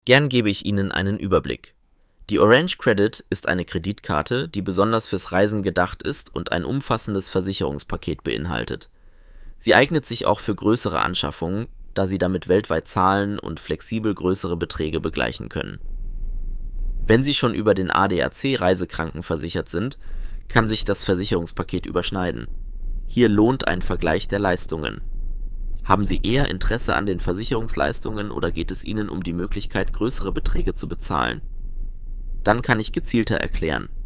Gern gebe ich Ihnen einen Überblick. Die Orange Credit ist eine Kreditkarte, die besonders fürs Reisen gedacht ist und ein umfassendes Versicherungspaket beinhaltet. Sie eignet sich auch für größere Anschaffungen, da Sie damit weltweit zahlen und flexibel größere Beträge begleichen können. Wenn Sie schon über den ADAC reisekrankenversichert sind, kann sich das Versicherungspaket überschneiden. Hier lohnt ein Vergleich der Leistungen. Haben Sie eher Interesse an den Versicherungsleistungen oder geht es Ihnen um die Möglichkeit, größere Beträge zu bezahlen? Dann kann ich gezielter erklären